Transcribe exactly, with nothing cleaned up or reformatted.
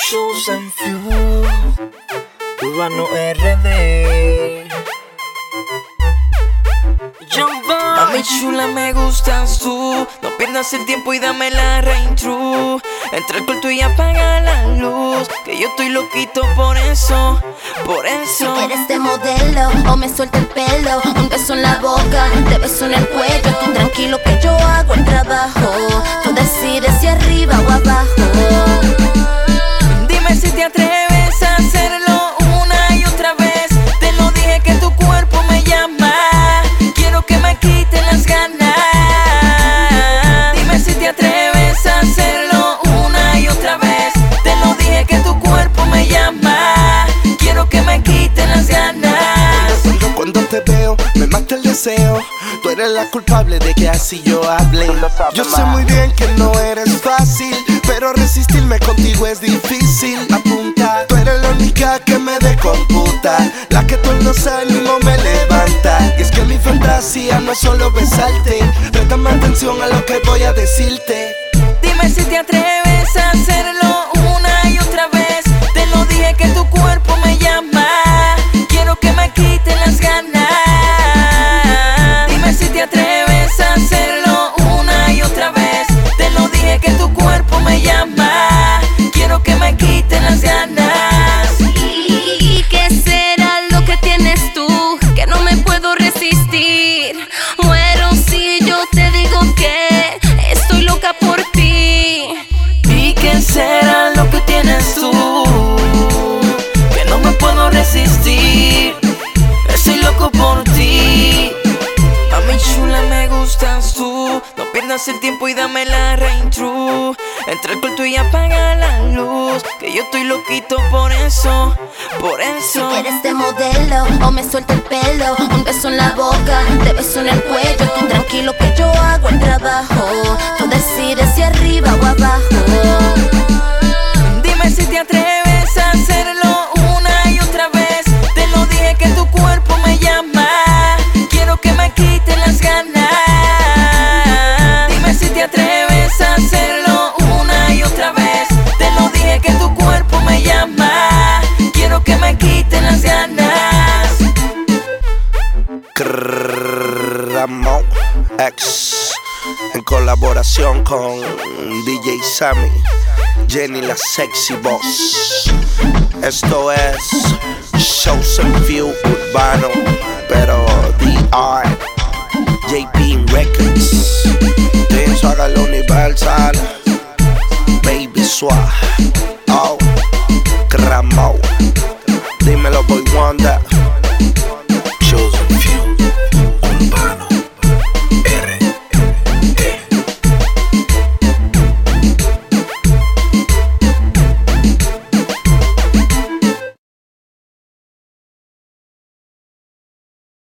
Chosen Few, Urbano R D. Mami chula, me gustas tú. No pierdas el tiempo y dame la rain true. Entra al cuarto y apaga la luz, que yo estoy loquito por eso, por eso. Si quieres te modelo o me suelta el pelo. Un beso en la boca, te beso en el cuello. Tú tranquilo que yo hago el trabajo. Tú decides si arriba o abajo. Dime si te atreves a hacerlo una y otra vez. Te lo dije que tu cuerpo me llama. Quiero que me quite las ganas. Dime si te atreves a hacerlo una y otra vez. Te lo dije que tu cuerpo me llama. Quiero que me quite las ganas. Cuando te veo, me mata el deseo. Tú eres la culpable de que así yo hable. Yo sé muy bien que no eres fácil, pero resistirme contigo es difícil. Apunta, tú eres la única que me decomputa, la que tú los ánimos me levanta. Y es que mi fantasía no es solo besarte. Préstame atención a lo que voy a decirte. Dime si te atreves a hacerlo una y otra vez. Te lo dije que tu cuerpo me llama. Quiero que me quite las ganas. Dime si te atreves a hacerlo una y otra vez. Te lo dije que tu cuerpo me llama. Quiero que me quite las ganas. ¿Y qué será lo que tienes tú que no me puedo resistir? Muero si yo te digo que estoy loca por ti. ¿Y qué será lo que tienes tú que no me puedo resistir? Estoy loco por ti. Mami chula, me gustas tú. No pierdas el tiempo y dame la rain true. Entra al cuarto y apaga la luz, que yo estoy loquito por eso, por eso. Si quieres te modelo o me suelta el pelo. Un beso en la boca, te beso en el cuello. Tú tranquilo que yo hago el trabajo. Tú decides si arriba o abajo. Dime si te atreves a hacerlo una y otra vez. Te lo dije que tu cuerpo me llama. Quiero que me quite las ganas. Dime si te atreves a hacerlo una y otra vez. Te lo dije que tu cuerpo me llama. Quiero que me quite las ganas. Ramón X en colaboración con D J Sammy, Jenny la Sexy Boss. Esto es Chosen Few Urbano, pero D R J P Records. Pienso haga lo universal, Baby Suave. Oh, Ramón, dímelo, Boy Wonder.